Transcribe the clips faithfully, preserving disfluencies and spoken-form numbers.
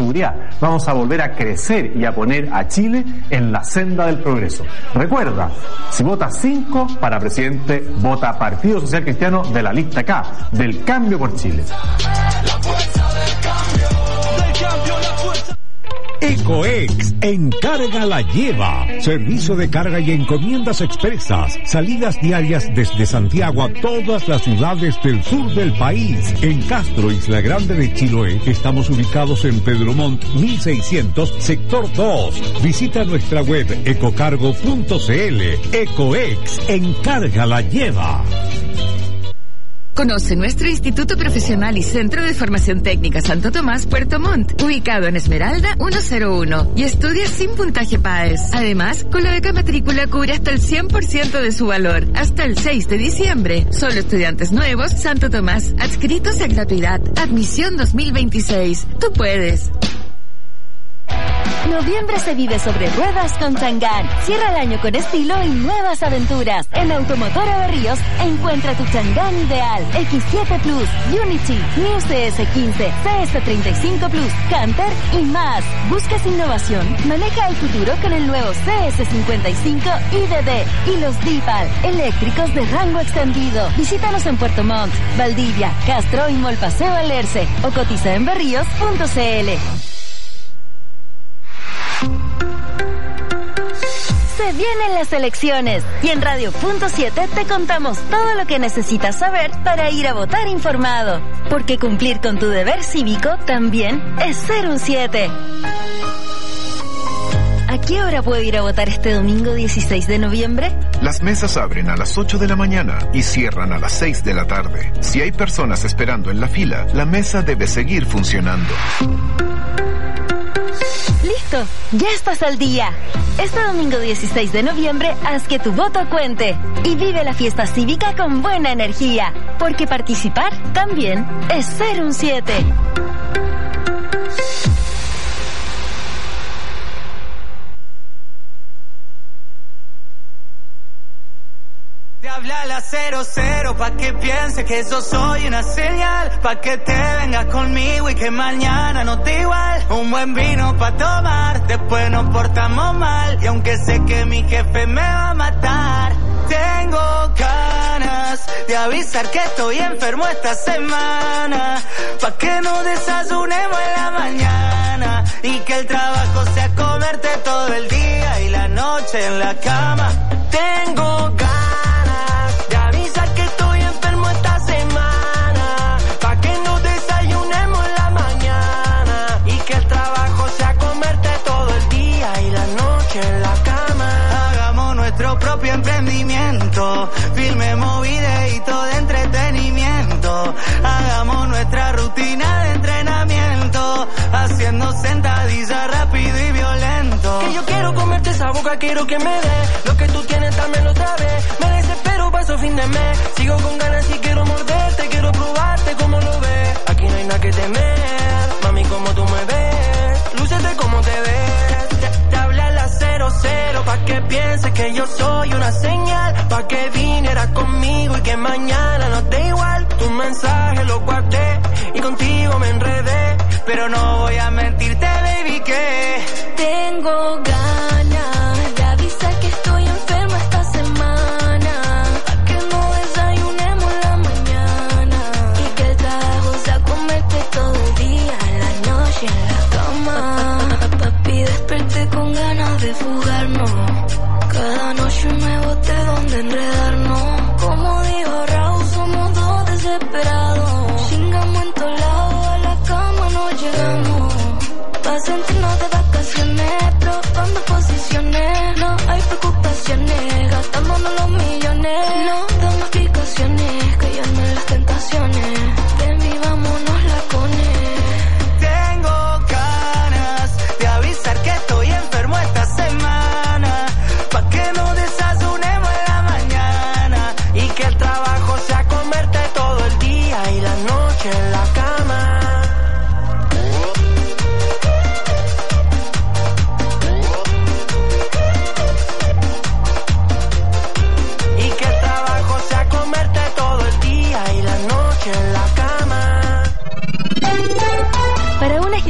seguridad. Vamos a volver a crecer y a poner a Chile en la senda del progreso. Recuerda, si votas cinco para presidente, vota Partido Social Cristiano de la lista K, del Cambio por Chile. La fuerza del cambio, del cambio, la fuerza. Ecoex, encarga la lleva. Servicio de carga y encomiendas expresas. Salidas diarias desde Santiago a todas las ciudades del sur del país. En Castro, Isla Grande de Chiloé, estamos ubicados en Pedro Montt mil seiscientos, sector dos. Visita nuestra web ecocargo punto cl. Ecoex, encarga la lleva. Conoce nuestro Instituto Profesional y Centro de Formación Técnica Santo Tomás, Puerto Montt, ubicado en Esmeralda ciento uno, y estudia sin puntaje PAES. Además, con la beca matrícula cubre hasta el cien por ciento de su valor, hasta el seis de diciembre. Solo estudiantes nuevos, Santo Tomás, adscritos a gratuidad. Admisión dos mil veintiséis. Tú puedes. Noviembre se vive sobre ruedas con Chang'an. Cierra el año con estilo y nuevas aventuras. En Automotora Berríos encuentra tu Chang'an ideal. equis siete Plus, Unity, New C S quince, C S treinta y cinco Plus, Hunter y más. ¿Buscas innovación? Maneja el futuro con el nuevo C S cincuenta y cinco I D D y los D-Pal, eléctricos de rango extendido. Visítanos en Puerto Montt, Valdivia, Castro y Molpaseo Alerce o cotiza en berríos punto cl. Se vienen las elecciones y en Radio Punto siete te contamos todo lo que necesitas saber para ir a votar informado, porque cumplir con tu deber cívico también es ser un siete. ¿A qué hora puedo ir a votar este domingo dieciséis de noviembre? Las mesas abren a las ocho de la mañana y cierran a las seis de la tarde. Si hay personas esperando en la fila, la mesa debe seguir funcionando. ¡Listo! ¡Ya estás al día! Este domingo dieciséis de noviembre, haz que tu voto cuente y vive la fiesta cívica con buena energía, porque participar también es ser un siete. Te habla la cero cero pa' que piense que yo soy una señal, pa' que te vengas conmigo y que mañana no te igual. Un buen vino pa' tomar, después nos portamos mal, y aunque sé que mi jefe me va a matar, tengo ganas de avisar que estoy enfermo esta semana, pa' que no desayunemos en la mañana y que el trabajo sea comerte todo el día y la noche en la cama. Tengo ganas de avisar que estoy enfermo esta semana, pa' que no desayunemos en la mañana y que el trabajo sea comerte todo el día y la noche en la cama. Hagamos nuestro propio emprendimiento, filmemos videitos de entretenimiento, hagamos nuestra rutina de entrenamiento, haciendo sentadillas rápido y violento. Que yo quiero comerte esa boca, quiero que me dé lo que tú tienes, dámelo otra vez. Me desespero, paso fin de mes, sigo con ganas y quiero morderte, quiero probarte como lo ves. Aquí no hay nada que temer, mami, como tú me ves, lúcete como te ves. Te, te habla la cero cero pa' que pienses que yo soy una señal, pa' que vinieras conmigo y que mañana no te igual. Tu mensaje lo guardé y contigo me enredé, pero no voy a mentirte, baby, que tengo ganas de avisar que estoy enferma esta semana, pa' que no desayunemos la mañana y que el trabajo sea comerte todo el día, la noche en la cama. Papi, desperté con ganas de fugarnos, cada noche me boté donde enredarnos. Como dijo Raúl, somos dos desesperados, chingamos en todos lados, a la cama no llegamos, pa' sentirnos de vacaciones, probando posiciones, no hay preocupaciones, gastándonos los millones, no damos explicaciones, cayendo en las tentaciones, ven vivámonos la cone. tengo ganas de avisar que estoy enfermo esta semana, pa' que no desayunemos en la mañana y que el trabajo sea comerte todo el día y la noche en la cama.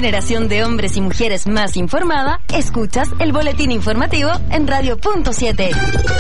generación de hombres y mujeres más informada, escuchas el boletín informativo en Radio Punto siete.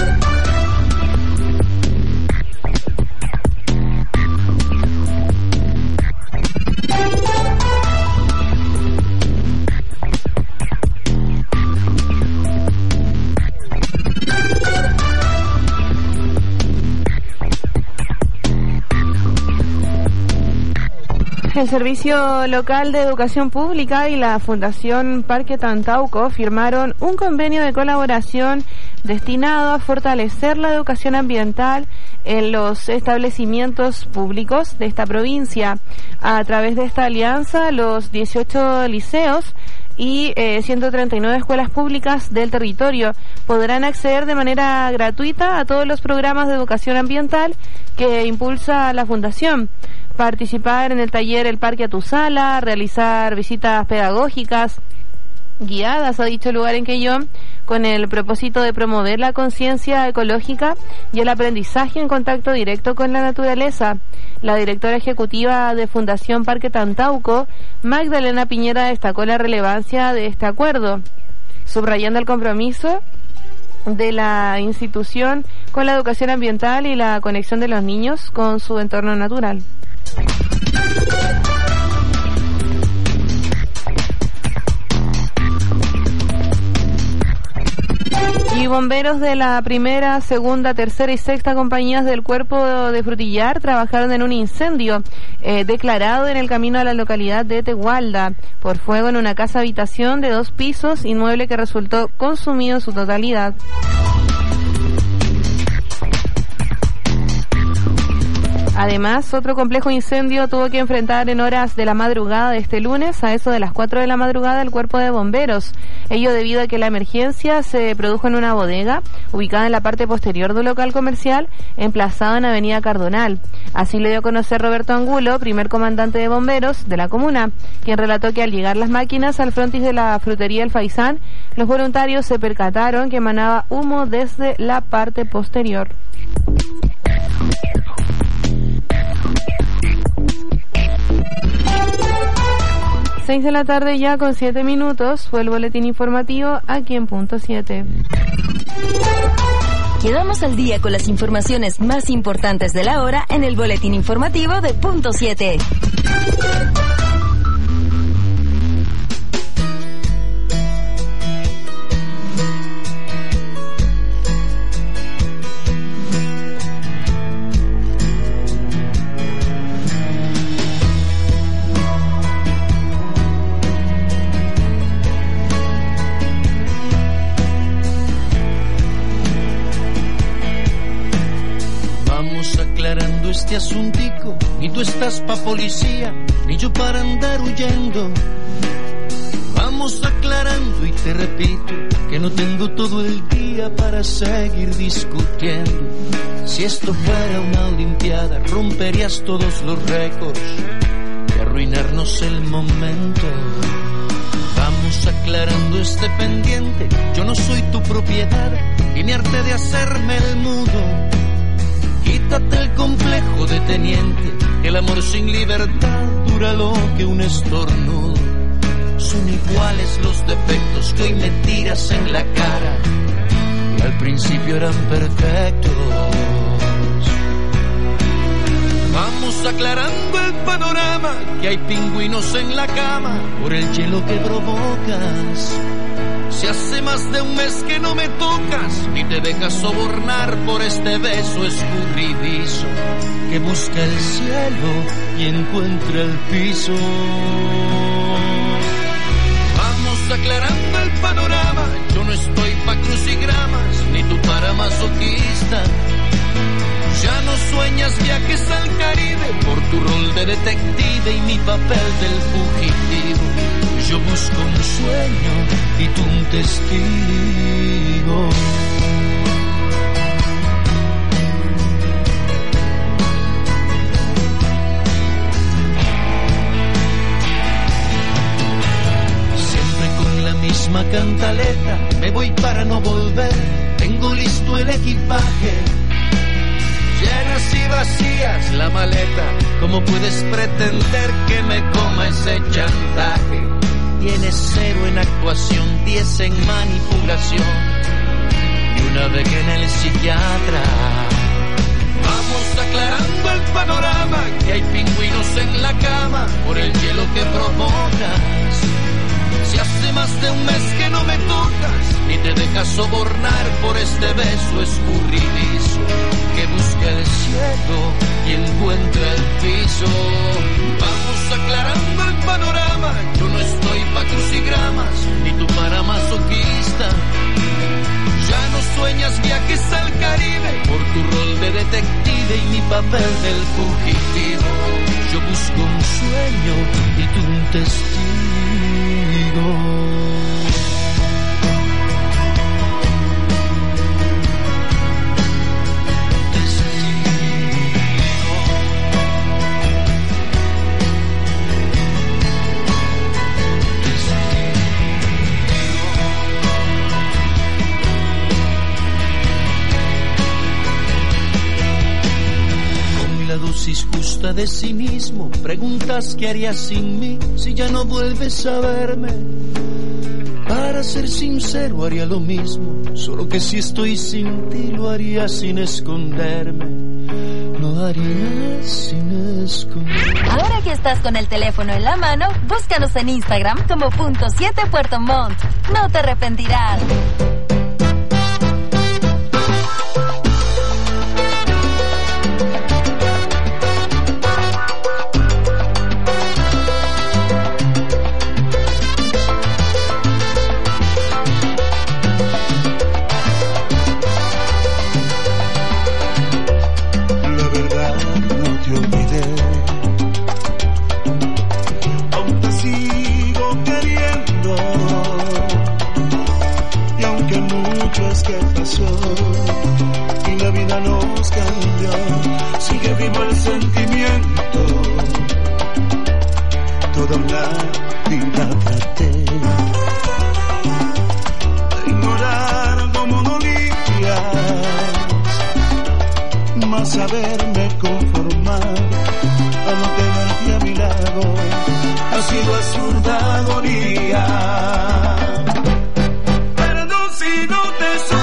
El Servicio Local de Educación Pública y la Fundación Parque Tantauco firmaron un convenio de colaboración destinado a fortalecer la educación ambiental en los establecimientos públicos de esta provincia. A través de esta alianza, los dieciocho liceos y eh, ciento treinta y nueve escuelas públicas del territorio podrán acceder de manera gratuita a todos los programas de educación ambiental que impulsa la Fundación. Participar en el taller El Parque a tu Sala, realizar visitas pedagógicas guiadas a dicho lugar en Quellón, con el propósito de promover la conciencia ecológica y el aprendizaje en contacto directo con la naturaleza. La directora ejecutiva de Fundación Parque Tantauco, Magdalena Piñera, destacó la relevancia de este acuerdo, subrayando el compromiso de la institución con la educación ambiental y la conexión de los niños con su entorno natural. Y bomberos de la primera, segunda, tercera y sexta compañías del Cuerpo de Frutillar trabajaron en un incendio eh, declarado en el camino a la localidad de Tegualda por fuego en una casa habitación de dos pisos, inmueble que resultó consumido en su totalidad. Además, otro complejo incendio tuvo que enfrentar en horas de la madrugada de este lunes, a eso de las cuatro de la madrugada, el Cuerpo de Bomberos. Ello debido a que la emergencia se produjo en una bodega ubicada en la parte posterior de un local comercial emplazado en Avenida Cardonal. Así le dio a conocer Roberto Angulo, primer comandante de bomberos de la comuna, quien relató que al llegar las máquinas al frontis de la frutería El Faisán, los voluntarios se percataron que emanaba humo desde la parte posterior. Seis de la tarde ya con siete minutos, fue el boletín informativo aquí en Punto siete. Quedamos al día con las informaciones más importantes de la hora en el boletín informativo de Punto siete. Aclarando este asuntico, ni tú estás pa' policía, ni yo para andar huyendo. Vamos aclarando y te repito que no tengo todo el día para seguir discutiendo. Si esto fuera una olimpiada, romperías todos los récords y arruinarnos el momento. Vamos aclarando este pendiente, yo no soy tu propiedad y me harté de hacerme el mudo. Quítate el complejo de teniente, el amor sin libertad dura lo que un estornudo. Son iguales los defectos que hoy me tiras en la cara y al principio eran perfectos. Vamos aclarando el panorama, que hay pingüinos en la cama por el hielo que provocas. Si hace más de un mes que no me tocas, ni te dejas sobornar por este beso escurridizo que busca el cielo y encuentra el piso. Vamos aclarando el panorama, yo no estoy pa' crucigramas, ni tú para masoquista. Ya no sueñas viajes al Caribe por tu rol de detective y mi papel del fugitivo. Yo busco un sueño y tú un testigo. Siempre con la misma cantaleta, me voy para no volver. Tengo listo el equipaje, llenas y vacías la maleta. ¿Cómo puedes pretender que me coma ese chantaje? tienes cero en actuación, diez en manipulación y una beca en el psiquiatra. Vamos aclarando el panorama, que hay pingüinos en la cama por el hielo que provocas. Si hace más de un mes que no me tocas, ni te dejas sobornar por este beso escurridizo que busca el cielo y encuentra el piso. Vamos aclarando el panorama, yo no estoy pa' crucigramas, ni tú para masoquista. Ya no sueñas viajes al Caribe por tu rol de detective y mi papel del fugitivo. Yo busco un sueño y tú un testigo. La dosis justa de sí mismo, preguntas qué harías sin mí si ya no vuelves a verme. Para ser sincero haría lo mismo, solo que si estoy sin ti lo haría sin esconderme. Lo haría sin esconderme. Ahora que estás con el teléfono en la mano, búscanos en Instagram como punto siete Puerto Montt. No te arrepentirás. Y la vida nos cambió, sigue vivo el sentimiento. Toda una vida traté de ignorar cómo dolías, más saberme conformar a no tenerte a mi lado ha sido absurda agonía. Perdón si no te supe.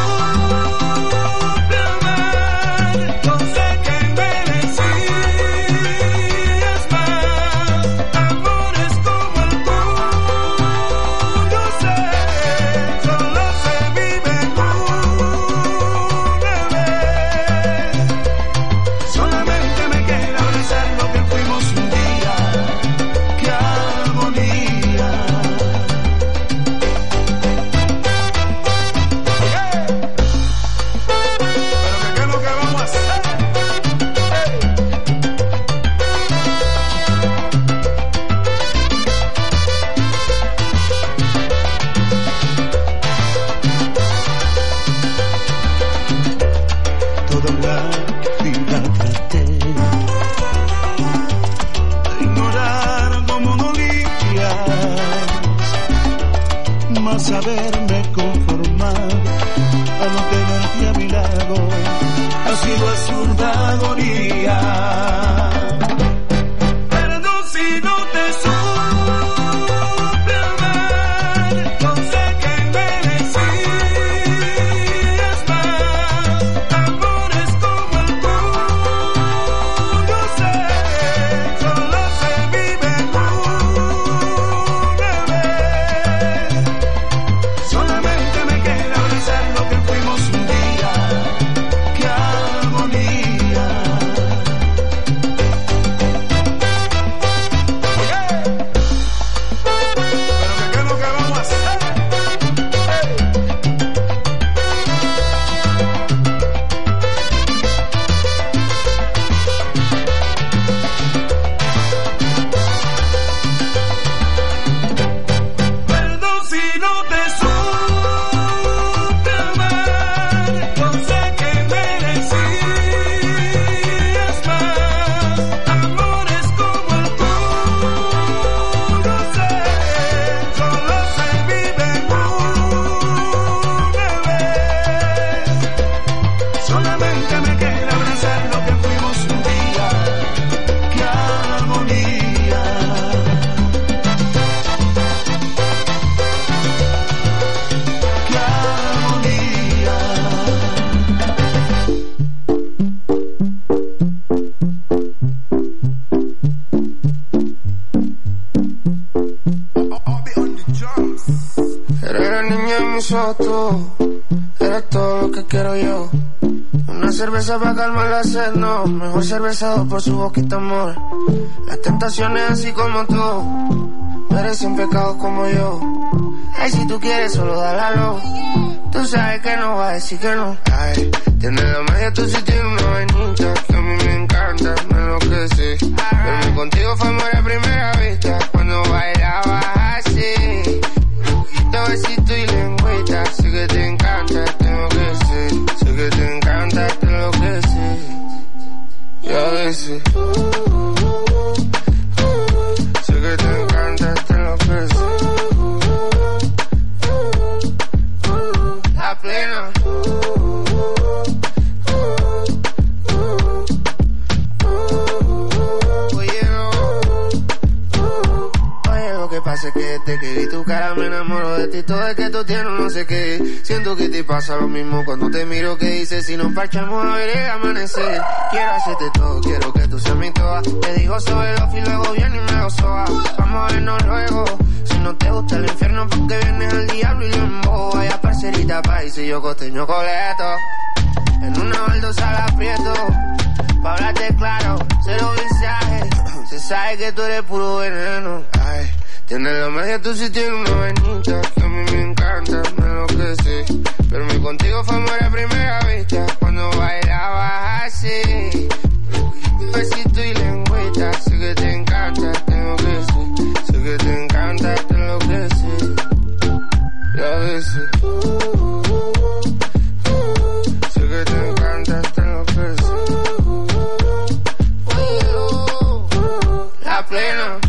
Saberme conformar a no tenerte a mi lado ha sido absurda agonía. Perdón si no te supe amar, no sé que merecías más amores como el tuyo. Sé, solo se vive una vez. Solamente niña en mis ojos, eres todo lo que quiero yo. Una cerveza para calmar la sed, no. Mejor cervezado por su boquita, amor. Las tentaciones así como tú, merecen pecados como yo. Ay, si tú quieres solo dale a lo. Tú sabes que no va a decir que no. Ay, tienes la magia, tú sí tienes una vainita que a mí me encanta, me enloquece. Pero contigo fue amor a primera vista, cuando bailabas así. Poquito besito y lengüita, sé que te encanta, tengo que ser. Sé que te encanta, te enloquece. Y a veces sé que te encanta, te enloquece. La plena. Pasa que desde que vi tu cara me enamoro de ti. Todo es que tú tienes no sé qué. Siento que te pasa lo mismo cuando te miro. Que dices si nos parchamos a ver el amanecer. Quiero hacerte todo, quiero que tú seas mi toa. Te digo sobre los y luego viene y me lo soba. Vamos a vernos luego. Si no te gusta el infierno porque vienes al diablo y lo embobo. Vaya parcerita país y yo costeño coleto. En una baldosa la aprieto. Pa' hablarte claro, cero visaje. Se sabe que tú eres puro veneno. Ay. Tienes la magia, tú sí tienes una vainita que a mí me encanta, me enloquece. Pero mi contigo fue amor a primera vista, cuando bailabas así. Besito y lengüita, sé que te encanta, tengo que ser. Sé que te encanta, te enloquece. Y a veces sé que te encanta, te enloquece. La plena.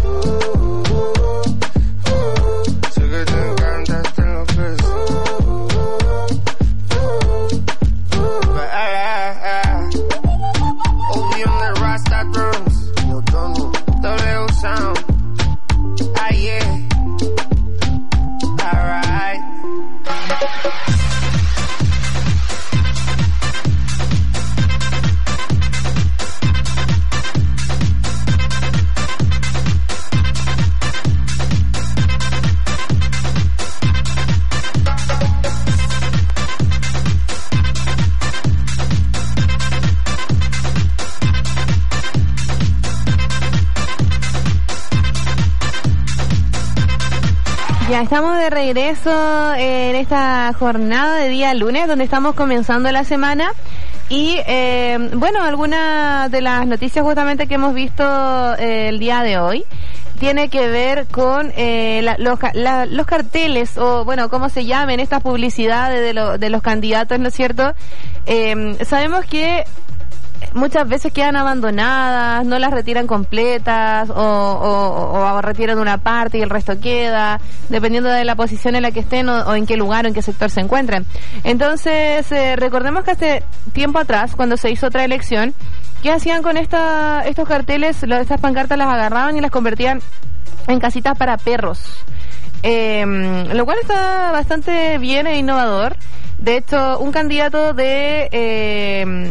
Ya estamos de regreso en esta jornada de día lunes, donde estamos comenzando la semana. Y eh, bueno, algunas de las noticias justamente que hemos visto eh, el día de hoy tiene que ver con eh, la, los, la, los carteles, o bueno, cómo se llamen estas publicidades de, lo, de los candidatos, ¿no es cierto? Eh, sabemos que muchas veces quedan abandonadas, no las retiran completas o, o, o retiran una parte y el resto queda, dependiendo de la posición en la que estén o, o en qué lugar o en qué sector se encuentren. Entonces, eh, recordemos que hace tiempo atrás, cuando se hizo otra elección, ¿qué hacían con esta, estos carteles? Estas pancartas las agarraban y las convertían en casitas para perros. Eh, lo cual está bastante bien e innovador. De hecho, un candidato de... Eh,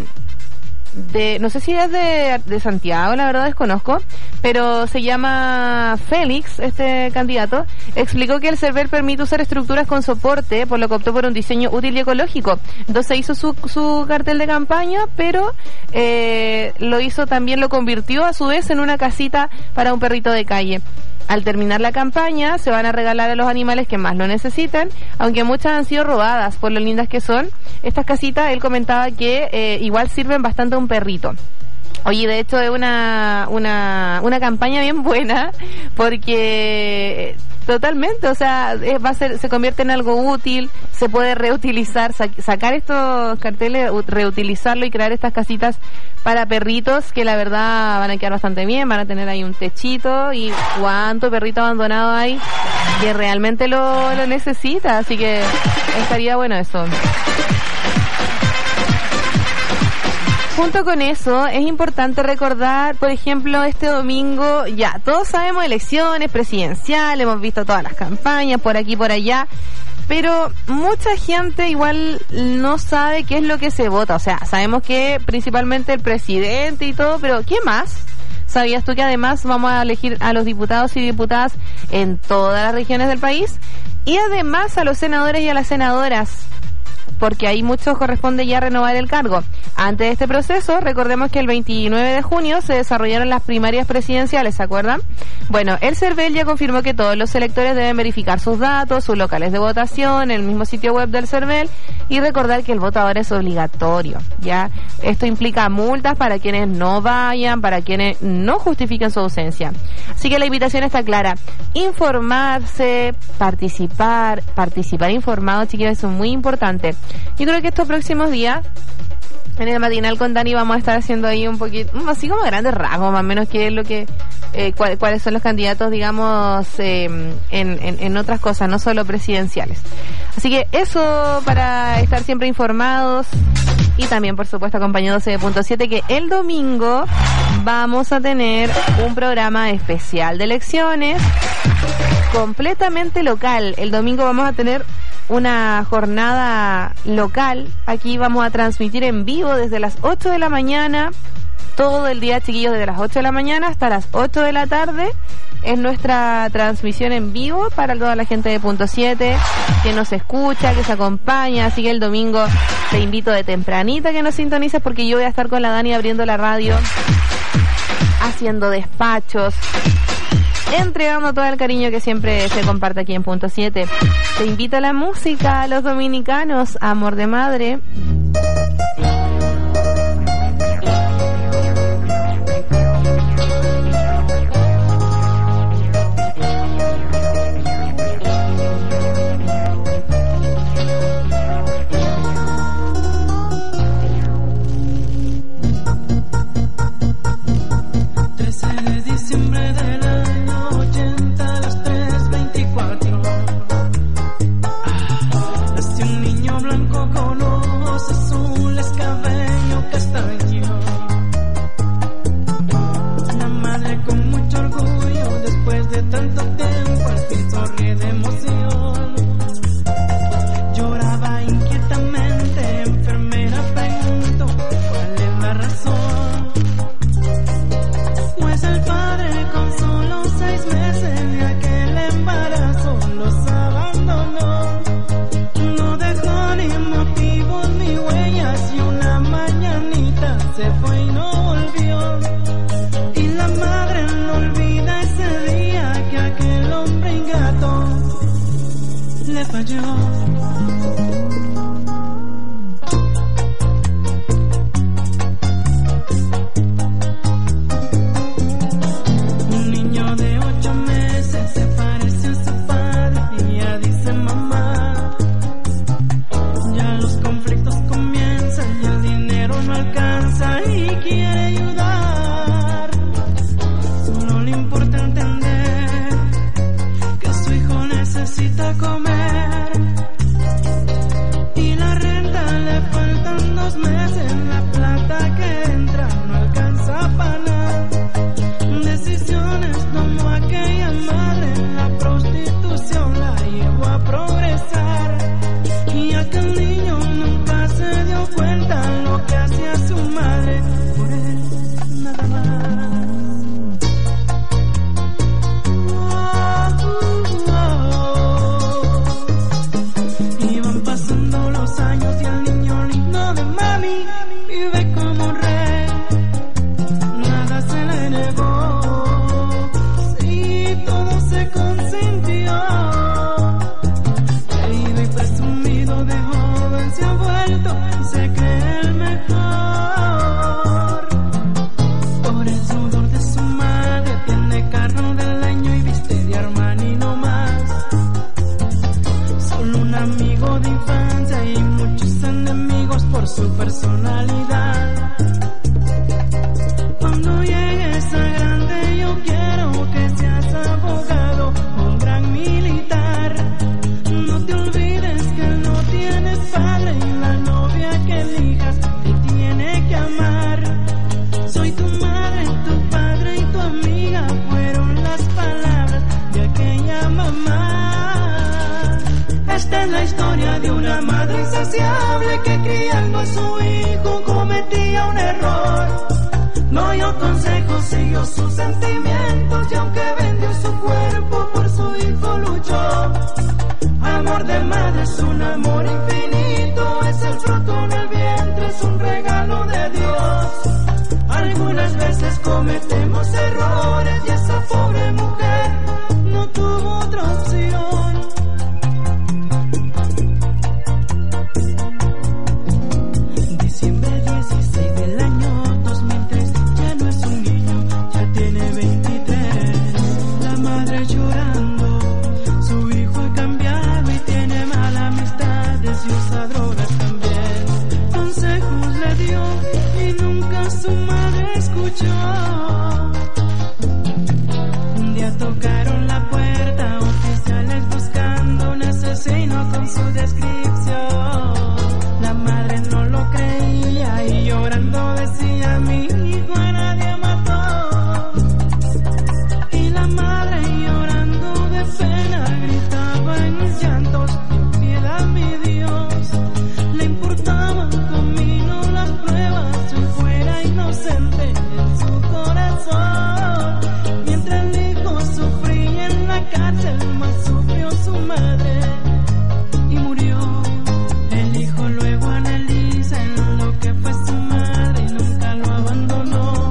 de no sé si es de, de Santiago, la verdad desconozco, pero se llama Félix, este candidato, explicó que el server permite usar estructuras con soporte, por lo que optó por un diseño útil y ecológico. Entonces hizo su, su cartel de campaña, pero eh, lo hizo también, lo convirtió a su vez en una casita para un perrito de calle. Al terminar la campaña, se van a regalar a los animales que más lo necesitan, aunque muchas han sido robadas por lo lindas que son. Estas casitas, él comentaba que eh, igual sirven bastante a un perrito. Oye, de hecho es una, una, una campaña bien buena, porque totalmente, o sea, es, va a ser, se convierte en algo útil, se puede reutilizar, sac, sacar estos carteles, reutilizarlo y crear estas casitas para perritos que la verdad van a quedar bastante bien, van a tener ahí un techito y cuánto perrito abandonado hay que realmente lo, lo necesita, así que estaría bueno eso. Junto con eso, es importante recordar, por ejemplo, este domingo, ya, todos sabemos elecciones presidenciales, hemos visto todas las campañas, por aquí, por allá, pero mucha gente igual no sabe qué es lo que se vota. O sea, sabemos que principalmente el presidente y todo, pero ¿qué más? ¿Sabías tú que además vamos a elegir a los diputados y diputadas en todas las regiones del país? Y además a los senadores y a las senadoras, porque ahí muchos corresponde ya renovar el cargo. Antes de este proceso, recordemos que el veintinueve de junio se desarrollaron las primarias presidenciales, ¿se acuerdan? Bueno, el CERVEL ya confirmó que todos los electores deben verificar sus datos, sus locales de votación, el mismo sitio web del CERVEL, y recordar que el voto ahora es obligatorio, ¿ya? Esto implica multas para quienes no vayan, para quienes no justifiquen su ausencia. Así que la invitación está clara: informarse, participar, participar informado, chiquillos, eso es muy importante. Yo creo que estos próximos días en el matinal con Dani vamos a estar haciendo ahí un poquito, así como grandes rasgos, más o menos, que es lo que, eh, cuál, cuáles son los candidatos, digamos, eh, en, en, en otras cosas, no solo presidenciales. Así que eso, para estar siempre informados y también, por supuesto, acompañados de Punto siete, que el domingo vamos a tener un programa especial de elecciones completamente local. El domingo vamos a tener una jornada local. Aquí vamos a transmitir en vivo desde las ocho de la mañana, todo el día, chiquillos, desde las ocho de la mañana hasta las ocho de la tarde. Es nuestra transmisión en vivo para toda la gente de Punto siete que nos escucha, que se acompaña. Así que el domingo te invito de tempranita que nos sintonices, porque yo voy a estar con la Dani abriendo la radio, haciendo despachos, entregando todo el cariño que siempre se comparte aquí en Punto siete. Te invito a la música, a los dominicanos, Amor de Madre. trece de diciembre del año ochenta a las tres veinticuatro. Nació un niño blanco con ojos azules, cabello castaño. Una madre con mucho orgullo, después de tanto tiempo al fin sonríe de emoción. Lloraba inquietamente, enfermera preguntó cuál es la razón. Pues el padre con solo seis meses de aquel embarazo los abandonó. No dejó ni motivos ni huellas y una mañanita se fue y no volvió. Y la madre no olvida ese día que aquel hombre ingrato le falló. Un niño de ocho meses se parece a su padre y ya dice mamá. Ya los conflictos comienzan y el dinero no alcanza y quiere ayudar. Solo le importa entender que su hijo necesita comer. Y la renta le faltan dos meses, la plata que entra no alcanza para nada. Decisiones tomó aquella madre, la prostitución la llevó a progresar. Y aquel niño nunca se dio cuenta lo que hacía su madre por él, nada más. Oh, oh, oh. Iban pasando los años y el niño lindo de mami vive como un rey. Nada se le negó, sí, todo se consintió. Querido y presumido de joven se ha vuelto y se cree el mejor. Por el sudor de su madre tiene carro del año y viste de Armani no más. Solo un amigo de infancia y muchos enemigos por su personalidad. Cuando llegues a grande yo quiero que seas abogado o un gran militar. No te olvides que no tienes padre y la novia que elijas te tiene que amar. Soy tu madre, tu padre y tu amiga, fueron las palabras de aquella mamá. Esta es la historia de una madre insaciable que criando a su hijo cometía un error. No oyó consejos, siguió sus sentimientos y aunque vendió su cuerpo por su hijo luchó. Amor de madre es un amor infinito, es el fruto en el vientre, es un regalo de Dios. Algunas veces cometemos errores y esa pobre mujer no tuvo otra opción. Diciembre dieciséis del año dos mil tres, ya no es un niño, ya tiene veintitrés. La madre llorando, su hijo ha cambiado y tiene malas amistades y usa drogas también. Consejos le dio y nunca su madre escuchó. Un día tocaron la puerta, oficiales buscando un asesino con su descripción. La madre no lo creía y llorando decía: mi hijo a nadie mató. Y la madre llorando de pena gritaba en llantos: piedad mi Dios. Le importaba un comino las pruebas, si fuera inocente en su corazón. Mientras el hijo sufría en la cárcel, más sufrió su madre y murió. El hijo luego analiza en lo que fue su madre y nunca lo abandonó.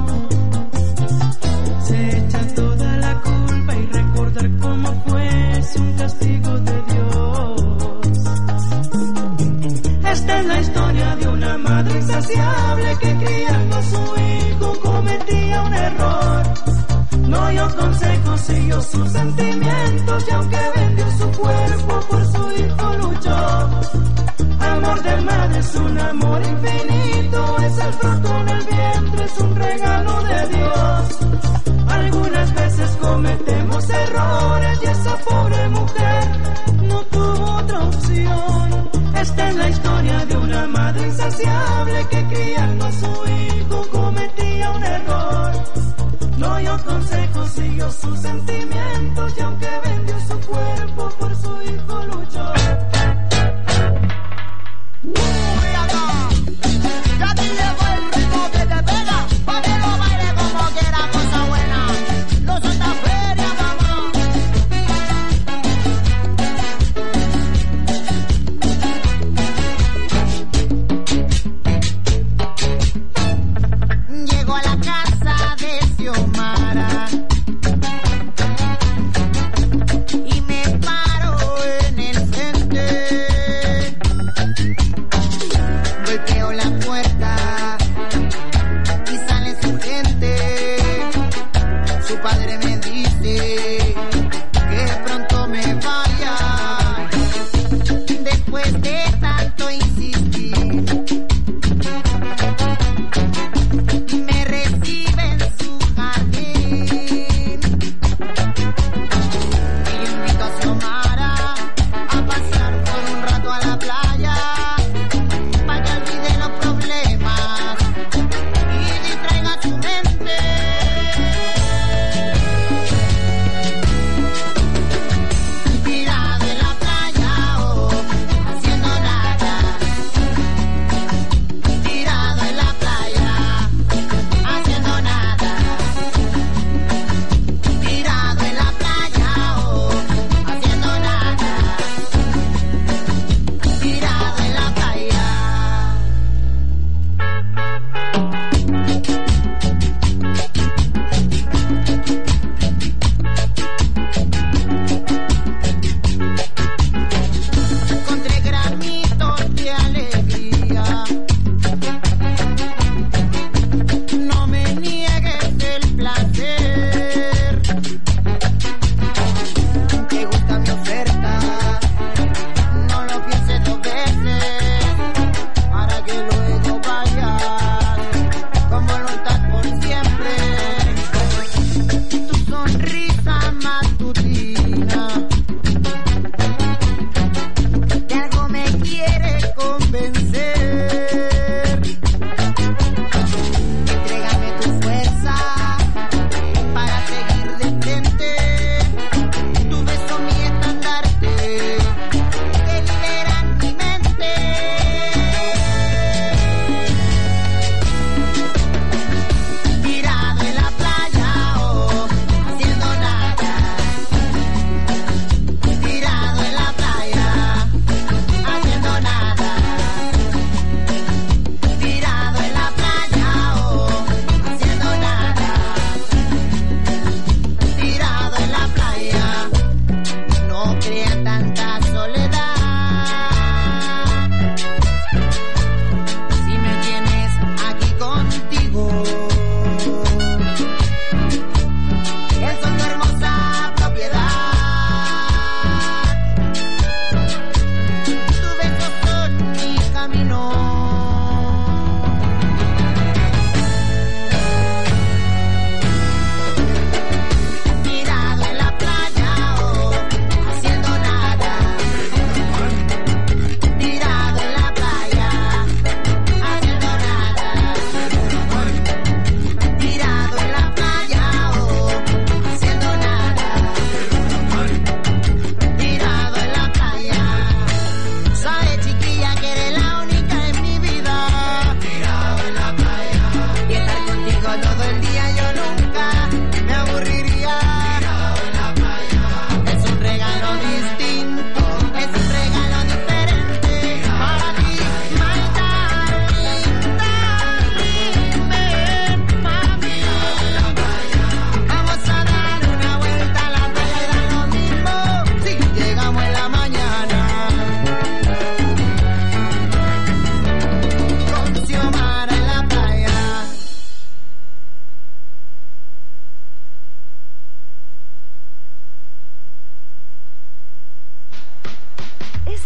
Se echa toda la culpa y recordar cómo fue es un castigo de Dios. Esta es la historia de una madre insaciable que criando a su hijo cometía un error. No oyó consejos, siguió sus sentimientos y aunque vendió su cuerpo por su hijo luchó. Amor de madre es un amor infinito, es el fruto en el vientre, es un regalo de Dios. Algunas veces cometemos errores y esa pobre mujer no tuvo otra opción. Esta es la historia de una madre insaciable que criando a su hijo cometía un error. No oyó consejos, siguió sus sentimientos y aunque vendió su cuerpo por su hijo luchó. Ya te llevo el ritmo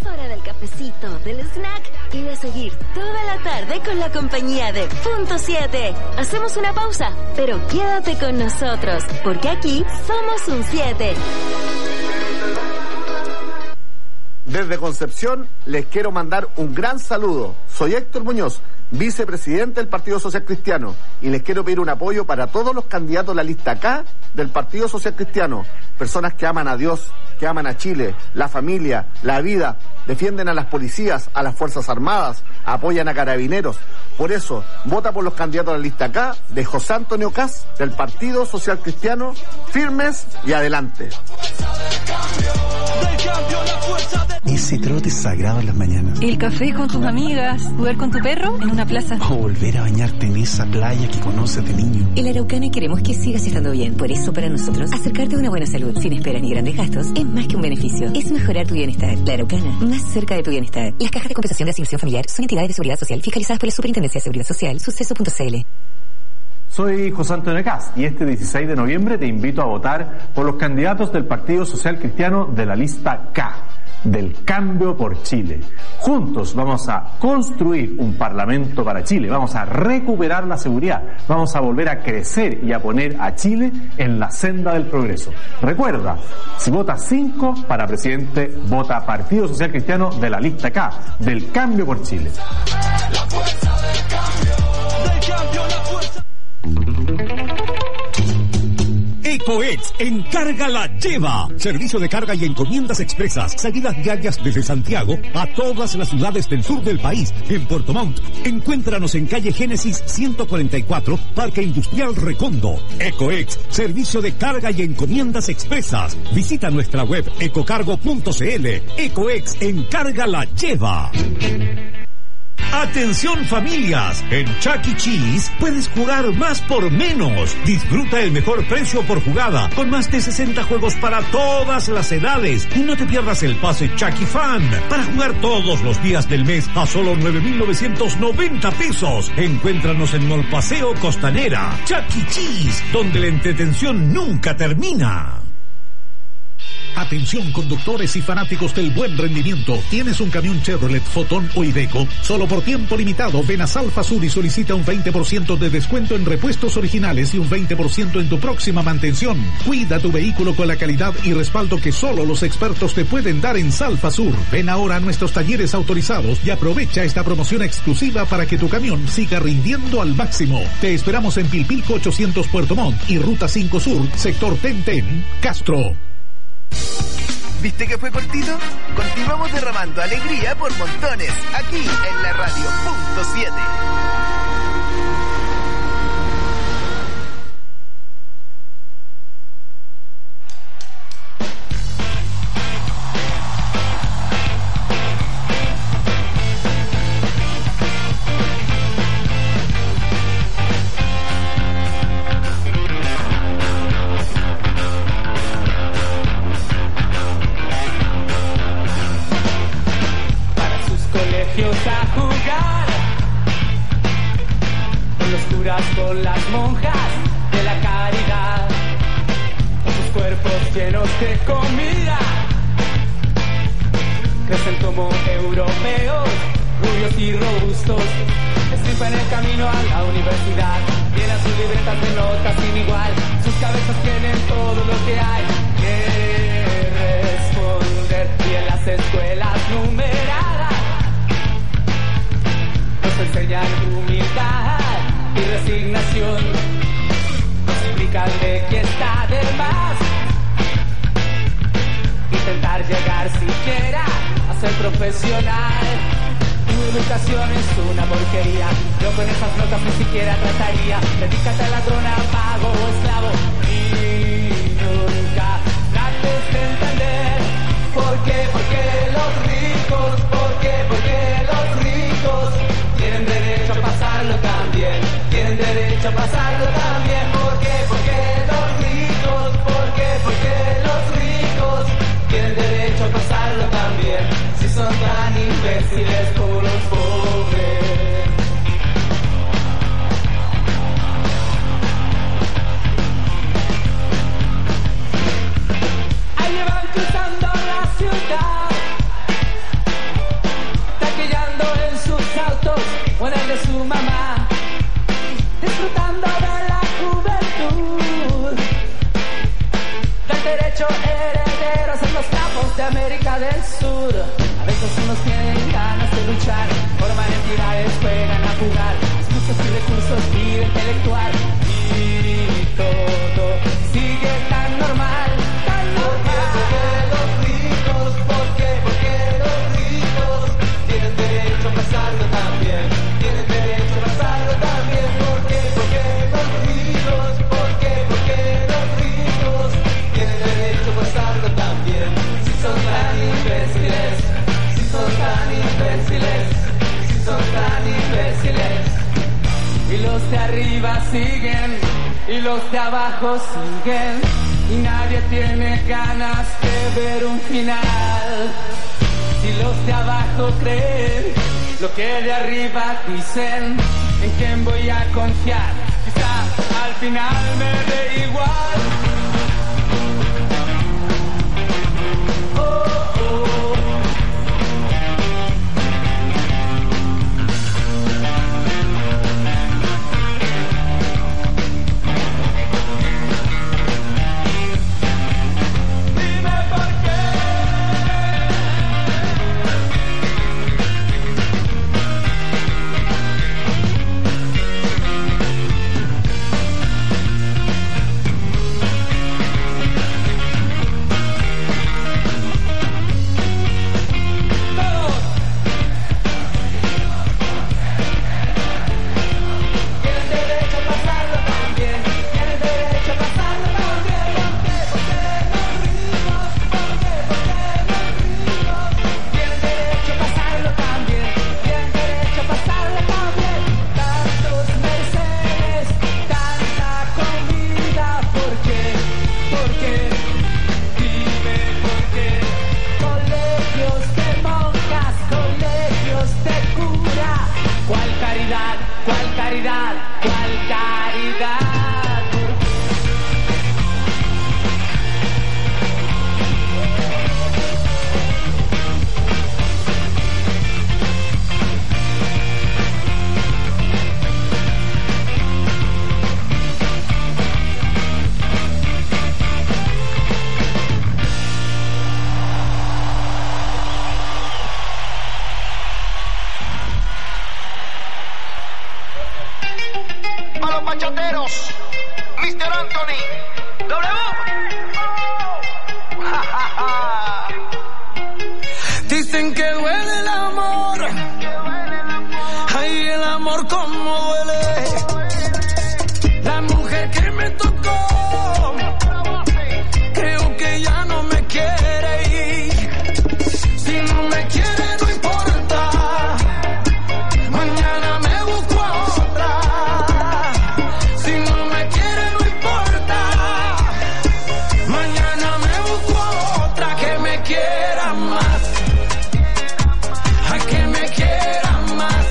Es hora del cafecito, del snack y de seguir toda la tarde con la compañía de Punto siete. Hacemos una pausa, pero quédate con nosotros, porque aquí somos un siete. Desde Concepción les quiero mandar un gran saludo. Soy Héctor Muñoz, vicepresidente del Partido Social Cristiano, y les quiero pedir un apoyo para todos los candidatos de la lista K del Partido Social Cristiano. Personas que aman a Dios, que aman a Chile, la familia, la vida, defienden a las policías, a las Fuerzas Armadas, apoyan a carabineros. Por eso, vota por los candidatos de la lista K de José Antonio Caz, del Partido Social Cristiano, firmes y adelante. Ese trote sagrado en las mañanas. El café con tus amigas, jugar con tu perro en una plaza. O volver a bañarte en esa playa que conoces de niño. En la Araucana queremos que sigas estando bien. Por eso, para nosotros, acercarte a una buena salud sin esperas ni grandes gastos es más que un beneficio. Es mejorar tu bienestar. La Araucana, más cerca de tu bienestar. Las cajas de compensación de asignación familiar son entidades de seguridad social fiscalizadas por la Superintendencia de Seguridad Social, suceso punto c l. Soy José Antonio Caz y este dieciséis de noviembre te invito a votar por los candidatos del Partido Social Cristiano de la lista K, del Cambio por Chile. Juntos vamos a construir un parlamento para Chile, vamos a recuperar la seguridad, vamos a volver a crecer y a poner a Chile en la senda del progreso. Recuerda, si votas cinco para presidente, vota Partido Social Cristiano de la lista K, del Cambio por Chile. La fuerza del cambio, del cambio, la fuerza. Ecoex Encarga la Lleva. Servicio de carga y encomiendas expresas. Salidas diarias desde Santiago a todas las ciudades del sur del país. En Puerto Montt, encuéntranos en calle Génesis ciento cuarenta y cuatro, Parque Industrial Recondo. Ecoex, servicio de carga y encomiendas expresas. Visita nuestra web ecocargo punto c l. Ecoex Encarga la Lleva. Atención familias, en Chuck E. Cheese puedes jugar más por menos. Disfruta el mejor precio por jugada, con más de sesenta juegos para todas las edades. Y no te pierdas el pase Chuck E. Fan, para jugar todos los días del mes a solo nueve mil novecientos noventa pesos. Encuéntranos en Mall Paseo Costanera. Chuck E. Cheese, donde la entretención nunca termina. Atención conductores y fanáticos del buen rendimiento. ¿Tienes un camión Chevrolet, Fotón o Iveco? Solo por tiempo limitado ven a Salfa Sur y solicita un veinte por ciento de descuento en repuestos originales y un veinte por ciento en tu próxima mantención. Cuida tu vehículo con la calidad y respaldo que solo los expertos te pueden dar en Salfa Sur. Ven ahora a nuestros talleres autorizados y aprovecha esta promoción exclusiva para que tu camión siga rindiendo al máximo. Te esperamos en Pilpilco ochocientos Puerto Montt y Ruta cinco Sur, sector Tenten, Castro. ¿Viste que fue cortito? Continuamos derramando alegría por montones, aquí en la radio punto siete. A jugar con los curas, con las monjas de la caridad, con sus cuerpos llenos de comida, crecen como europeos, rubios y robustos, estripan el camino a la universidad, llenan sus libretas de notas sin igual, sus cabezas tienen todo lo que hay que responder, y en las escuelas numeradas nos enseñan humildad y resignación, nos explican de que está de más intentar llegar siquiera a ser profesional. Tu educación es una porquería, yo con esas notas ni siquiera trataría. Dedícate a ladrona, pago o esclavo y nunca trates de entender por qué, por qué los ricos, por qué, por qué los ricos tienen derecho a pasarlo también, tienen derecho a pasarlo también. ¿Por qué? Porque los ricos, ¿por qué? Porque los ricos tienen derecho a pasarlo también, si son tan imbéciles como los pobres. Ahí van cruzando la ciudad de América del Sur. A veces unos tienen ganas de luchar, forman entidades, juegan a jugar, discursos y recursos, vida intelectual. Y todo sigue tan normal, tan normal. Porque los ricos, ¿por qué? Porque los ricos tienen derecho a pasarlo también, tienen derecho a pasarlo también. ¿Por qué? Porque los ricos, ¿por qué? Porque los ricos tienen derecho a pasarlo también. Si son tan imbéciles, si son tan imbéciles, si son tan imbéciles. Y los de arriba siguen, y los de abajo siguen, y nadie tiene ganas de ver un final. Si los de abajo creen lo que de arriba dicen, ¿en quién voy a confiar? Quizá al final me dé igual. Oh, oh. Dicen que duele el amor, ay, el amor como duele. La mujer que me tocó, creo que ya no me quiere ir. Si no me quiere no importa, mañana me busco a otra. Si no me quiere no importa, mañana me busco a otra que me quiera más. Que me quiera más,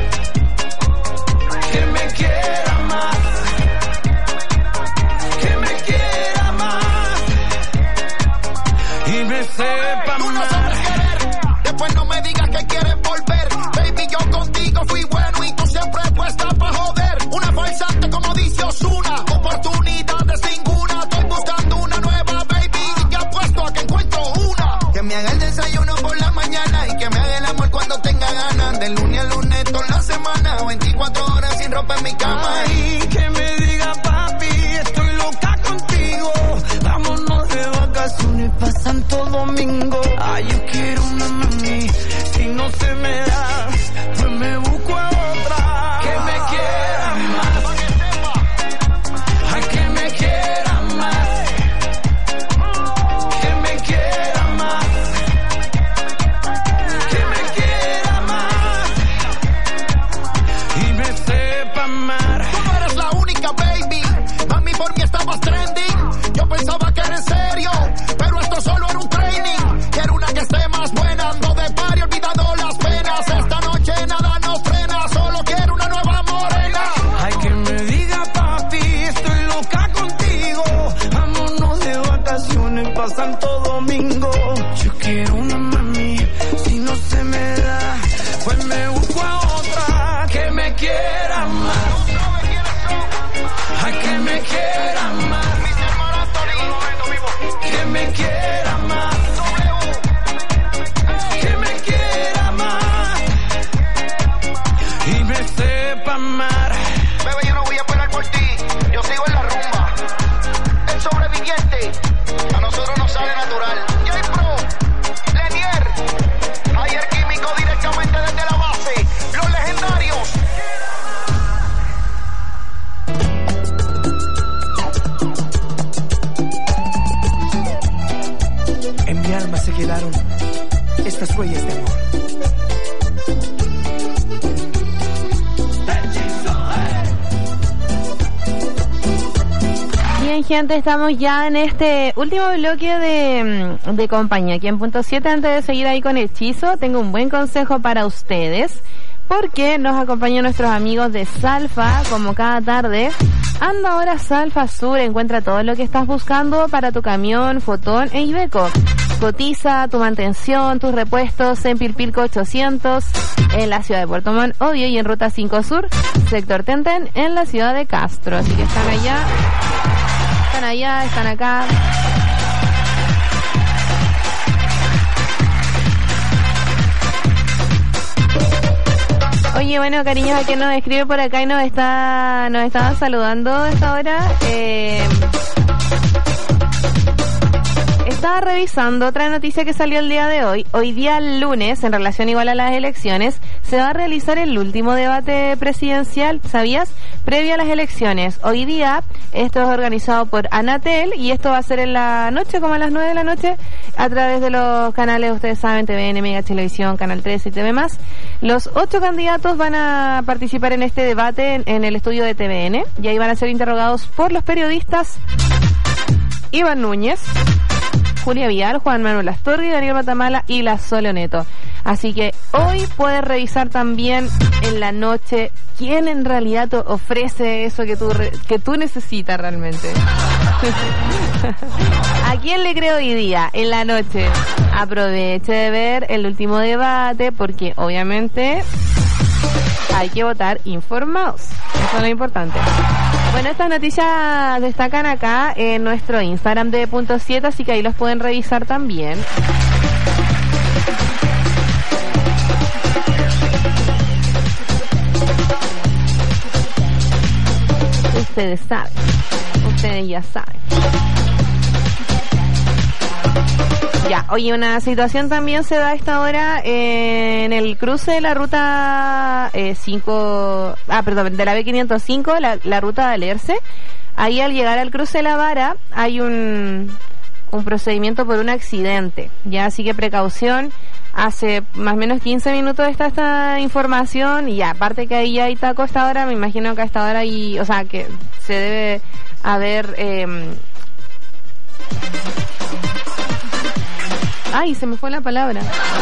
que me quiera más, que me quiera más y me sepa tú no más. sabes querer, después no me digas que quieres volver. Baby, yo contigo fui bueno y tú siempre puesta pa' joder. Una farsante como dice Ozuna, oportunidades ninguna. Estoy buscando una nueva baby y te apuesto a que encuentro una. Que me haga el desayuno por la mañana y que me haga el amor cuando tenga ganas. De lunes a lunes toda la semana, veinticuatro horas sin ropa en mi cama. Ay, que me diga papi, estoy loca contigo. Vámonos de vacaciones pa' Santo Domingo. Ay, yo quiero una mami, si no se me da, pues me busco a otra. Que me quiera más, ay, que me quiera más, que me quiera más, que me quiera más y me sepa amar. Tú no eres la única, baby. Mami, por mí estabas trending. Yo pensaba que era en serio, pero esto solo era un training. Quiero una que esté más buena, ando de party olvidando las penas. Esta noche nada nos frena, solo quiero una nueva morena. Ay, que me diga papi, estoy loca contigo. Vámonos de vacaciones pa' Santo Domingo. Yo quiero una mami, si no se me da, pues me busco a otra que me quiera más. Ay, que me quiera más, que me quiera más, pa' amar. Bebé, yo no voy a esperar por ti, yo sigo en la rumba. El sobreviviente, a nosotros nos sale natural. J-Pro, Lenier, ayer químico directamente desde la base, los legendarios. En mi alma se quedaron estas huellas de amor. Bien, gente, estamos ya en este último bloque de, de compañía. Aquí en punto siete, antes de seguir ahí con Hechizo, tengo un buen consejo para ustedes, porque nos acompañan nuestros amigos de Salfa, como cada tarde. Anda ahora a Salfa Sur, encuentra todo lo que estás buscando para tu camión, fotón e Iveco. Cotiza tu mantención, tus repuestos en Pilpilco ochocientos, en la ciudad de Puerto Montt, obvio, y en Ruta cinco Sur, sector Tenten, en la ciudad de Castro. Así que están allá, están allá, están acá. Oye, bueno, cariños, a quien nos escribe por acá y nos está, nos estaban saludando a esta hora. Eh, estaba revisando otra noticia que salió el día de hoy. Hoy día lunes, en relación igual a las elecciones, se va a realizar el último debate presidencial, ¿sabías? Previo a las elecciones. Hoy día, esto es organizado por Anatel y esto va a ser en la noche, como a las nueve de la noche, a través de los canales, ustedes saben, T V N, Mega Televisión, Canal trece y T V más. Los ocho candidatos van a participar en este debate en, en el estudio de T V N y ahí van a ser interrogados por los periodistas Iván Núñez, Julia Vial, Juan Manuel Astorga, Daniel Matamala y la Sole Neto. Así que hoy puedes revisar también en la noche quién en realidad te ofrece eso que tú, que tú necesitas realmente. ¿A quién le creo hoy día? En la noche. Aproveche de ver el último debate porque obviamente hay que votar informados. Eso es lo importante. Bueno, estas noticias destacan acá en nuestro Instagram de punto siete, así que ahí los pueden revisar también. Ustedes saben, ustedes ya saben. Ya, oye, una situación también se da a esta hora en el cruce de la ruta eh, cinco, ah, perdón, de la B quinientos cinco, la, la ruta de Alerce. Ahí al llegar al cruce de la Vara hay un, un procedimiento por un accidente, ya, así que precaución. Hace más o menos quince minutos está esta información y aparte que ahí hay taco a esta hora, me imagino que a esta hora hay, o sea, que se debe haber... Eh, Ay, se me fue la palabra.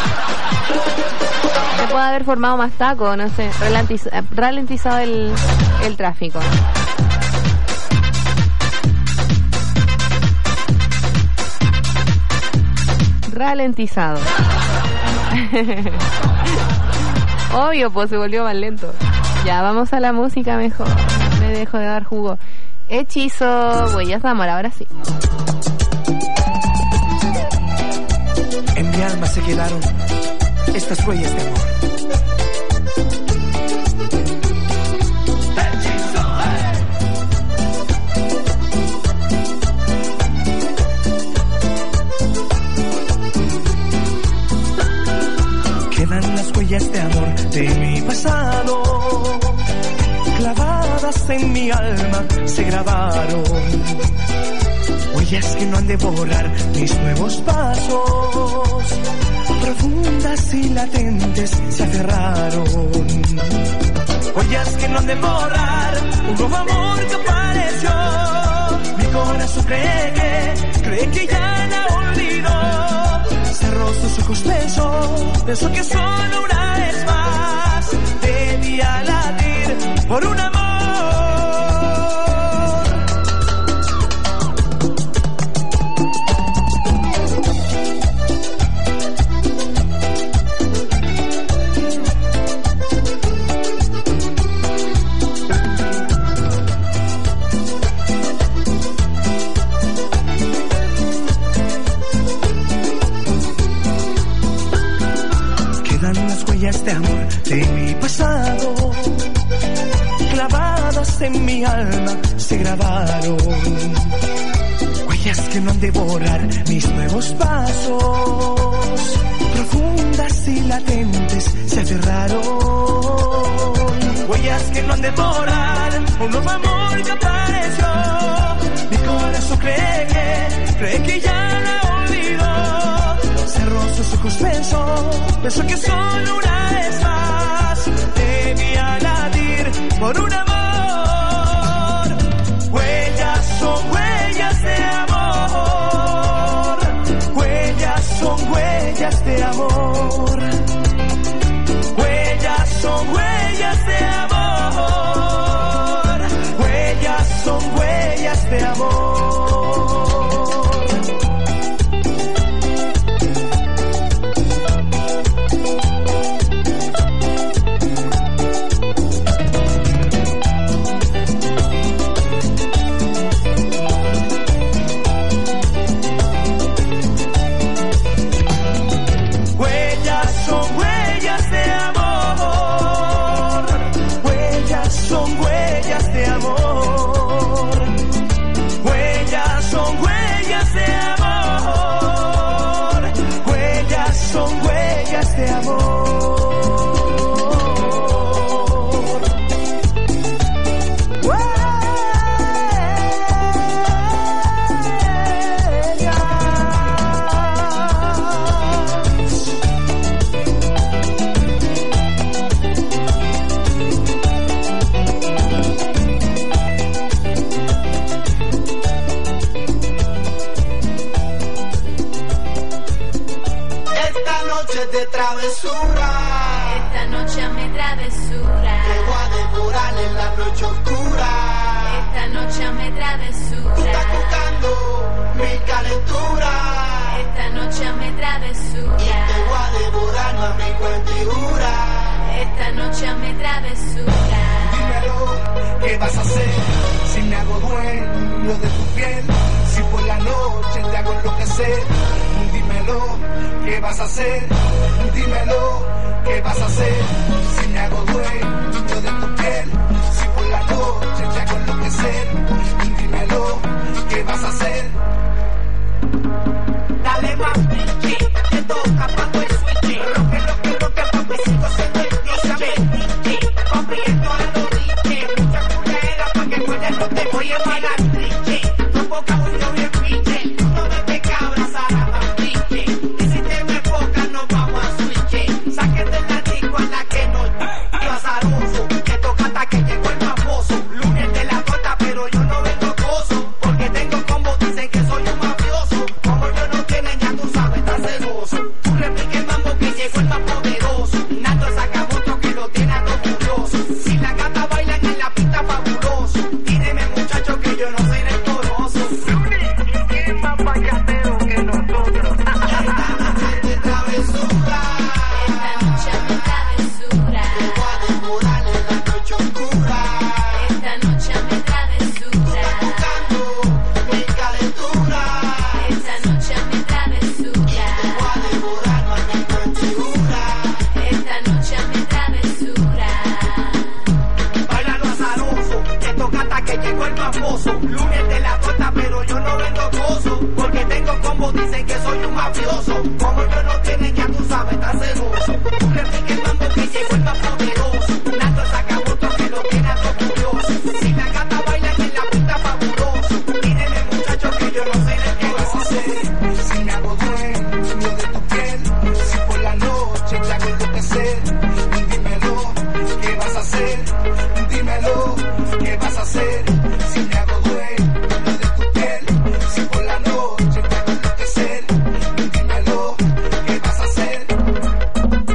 Se puede haber formado más taco, no sé, ralentiz ralentizado el, el tráfico. Ralentizado. Obvio, pues se volvió más lento. Ya, vamos a la música mejor. Me dejo de dar jugo. Hechizo, huellas de amor, ahora sí. En mi alma se quedaron estas huellas de amor. Quedan las huellas de amor de mi pasado, clavadas en mi alma se grabaron. Huellas que no han de borrar mis nuevos pasos, profundas y latentes se aferraron. Huellas que no han de borrar un nuevo amor que apareció. Mi corazón cree que, cree que ya la olvidó. Cerró sus ojos, pensó, pensó que solo una vez más debía latir por un amor. quedan las huellas de amor de mi pasado, clavadas en mi alma se grabaron, huellas que no han de borrar mis nuevos pasos, profundas y latentes se aferraron, huellas que no han de borrar un nuevo amor que apareció, mi corazón cree que, cree que ya la olvidó, cerró sus ojos, pensó, pensó que solo una vez más debía latir por un amor. Huellas son huellas de amor, huellas son huellas de amor, huellas son huellas de amor, huellas son huellas de amor. Esta noche me travesura, te voy a devorar en la noche oscura. Esta noche me travesura, tú estás buscando mi calentura. Esta noche me travesura, y te voy a devorar mami cuentigura. Esta noche me travesura. Dímelo, ¿qué vas a hacer si me hago dueño de tu piel? Si por la noche te hago enloquecer. Dímelo, ¿qué vas a hacer? Dímelo, ¿qué vas a hacer? Si me hago dueño de tu piel, si por la noche te hago enloquecer. Dímelo, ¿qué vas a hacer? Dale más pinche, te toca pago el switch. Roque, roque, roque, papecito, se me dice. Comprendo a los diches, mucha culera pa' que puedas no te voy a bailar triche. Tu boca un yo bien pinche, no me te cabras a la pinche. Y si te me enfocas nos vamos a switch. Sáquete la disco en la que no yo azaroso, que toca hasta que llegó el maposo. Lunes de la torta pero yo no vendo coso, porque tengo combo, dicen que soy un mafioso. Como yo no tienen ya tú sabes, estás celoso. Tú replique el mambo que llegó el más poderoso. Nato saca moto que lo tiene a todo curioso. Si la gata bailan en la pista fabuloso, tíreme muchacho que yo no soy rectoroso. ¿Quién más payatero que nosotros? Esta noche de travesura, Esta noche me travesura, te voy a devorar en la noche oscura. esta noche me travesura, Buscando mi calentura, esta noche me travesura, te voy a devorar mami cuentigura. esta noche me travesura. Baila lo azaroso, que toca hasta que llegó el famoso. Lunes de la torta, pero yo no vendo gozo, porque tengo combo, dicen que soy un mafioso. Como yo no tienen, ya tú sabes, estás celoso. Tú replique el mambo que llegó el más poderoso. Nato saca moto que lo tiene a todo curioso. Si la gata bailan en la pista fabuloso, tíreme muchacho que yo no sé de qué vas a hacer. Si me hago dueño de tu piel, si por la noche te hago enloquecer. Dímelo, ¿qué vas a hacer? Dímelo, ¿qué vas a hacer? Si me hago dueño de tu piel, si por la noche te hago enloquecer. Dímelo, ¿qué vas a hacer?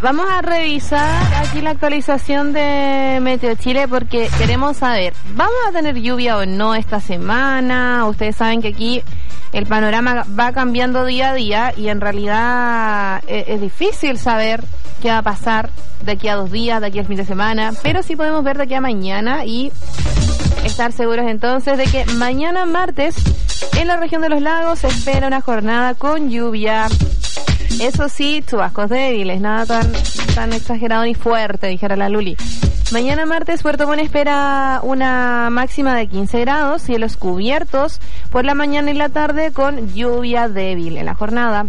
vamos a revisar aquí la actualización de Meteo Chile porque queremos saber, ¿vamos a tener lluvia o no esta semana? Ustedes saben que aquí el panorama va cambiando día a día y en realidad es, es difícil saber qué va a pasar de aquí a dos días, de aquí al fin de semana, pero sí podemos ver de aquí a mañana y estar seguros entonces de que mañana martes en la región de los lagos se espera una jornada con lluvia. Eso sí, chubascos débiles, nada tan, tan exagerado ni fuerte, dijera la Luli. Mañana martes Puerto Montt espera una máxima de quince grados, cielos cubiertos por la mañana y la tarde con lluvia débil en la jornada.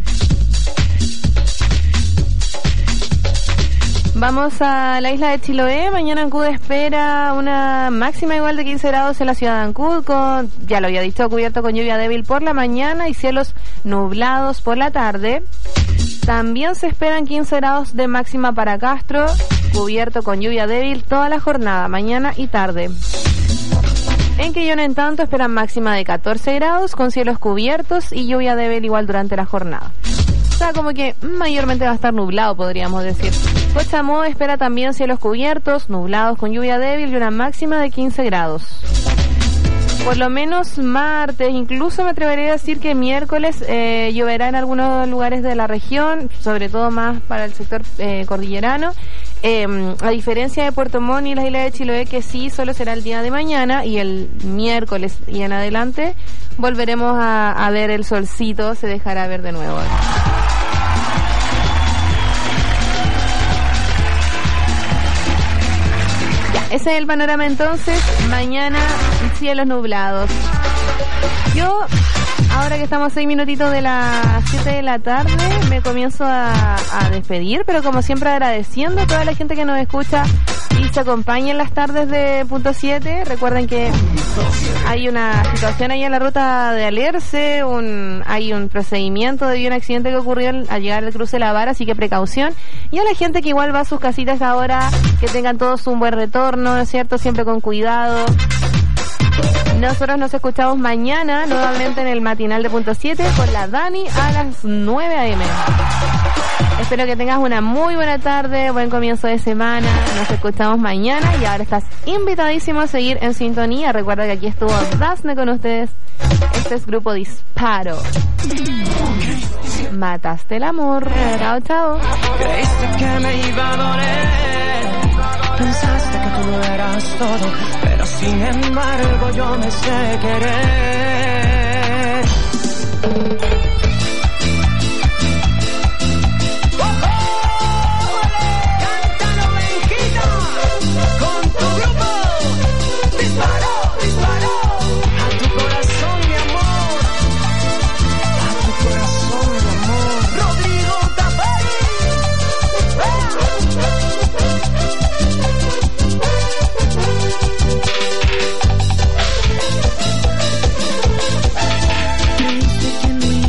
Vamos a la isla de Chiloé. Mañana Ancud espera una máxima igual de quince grados en la ciudad de Ancud, con, ya lo había dicho, cubierto con lluvia débil por la mañana y cielos nublados por la tarde. También se esperan quince grados de máxima para Castro, cubierto con lluvia débil toda la jornada, mañana y tarde. En Quillón, en tanto, esperan máxima de catorce grados con cielos cubiertos y lluvia débil igual durante la jornada. O sea, como que mayormente va a estar nublado, podríamos decir. Cochamó espera también cielos cubiertos, nublados con lluvia débil y una máxima de quince grados. Por lo menos martes, incluso me atrevería a decir que miércoles eh, lloverá en algunos lugares de la región, sobre todo más para el sector eh, cordillerano. Eh, a diferencia de Puerto Montt y las islas de Chiloé, que sí solo será el día de mañana, y el miércoles y en adelante volveremos a, a ver el solcito, se dejará ver de nuevo. Ese es el panorama entonces. Mañana cielos nublados. Yo, ahora que estamos a seis minutitos de las siete de la tarde, me comienzo a, a despedir, pero como siempre agradeciendo a toda la gente que nos escucha y se acompaña en las tardes de Punto siete. Recuerden que hay una situación ahí en la ruta de Alerce, un, hay un procedimiento debido a un accidente que ocurrió al llegar al cruce de la Vara, así que precaución. Y a la gente que igual va a sus casitas ahora, que tengan todos un buen retorno, ¿no es cierto? Siempre con cuidado. Nosotros nos escuchamos mañana nuevamente en el matinal de Punto siete con la Dani a las nueve a eme. Espero que tengas una muy buena tarde, buen comienzo de semana. Nos escuchamos mañana y ahora estás invitadísimo a seguir en sintonía. Recuerda que aquí estuvo Dafne con ustedes. Este es Grupo Disparo. Mataste el amor. Chao, chao. Creíste que me iba a doler, pensaste que tú eras todo, pero sin embargo yo me sé querer. Cántalo, Benjita, con tu grupo. Disparo, disparo a tu corazón, mi amor, a tu corazón, mi amor. Rodrigo Tafari. Creíste que no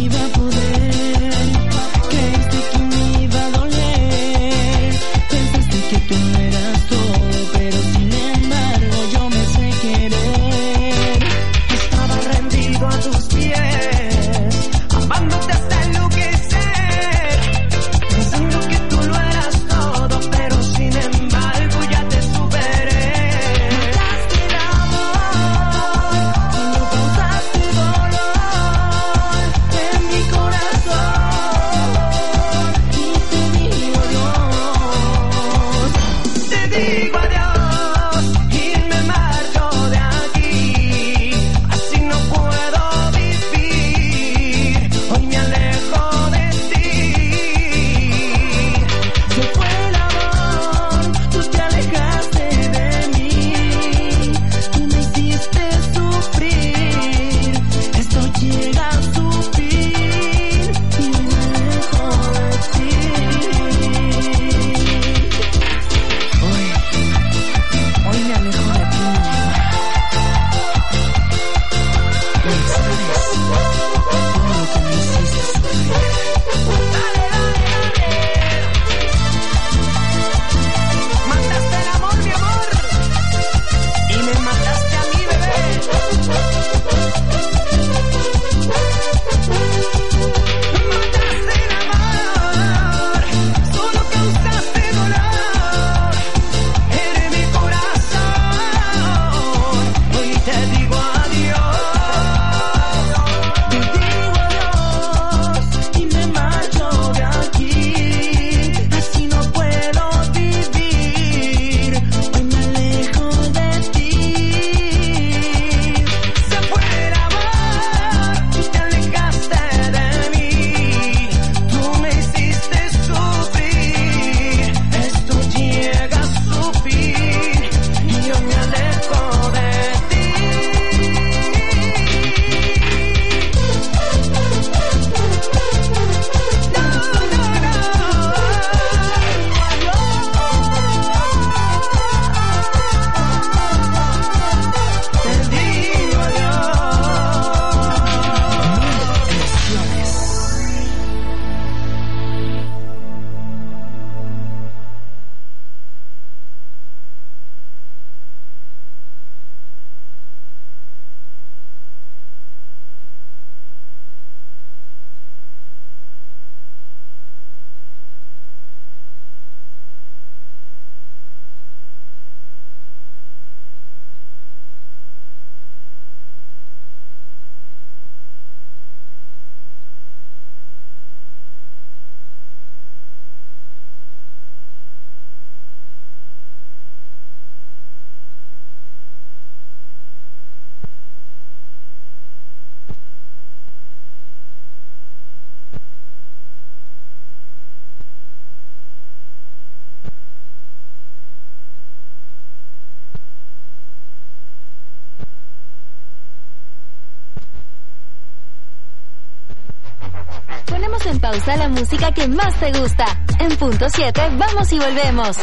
en pausa la música que más te gusta. En punto siete, vamos y volvemos.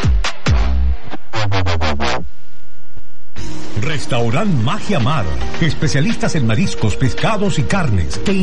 Restaurant Magia Mar, especialistas en mariscos, pescados y carnes. Te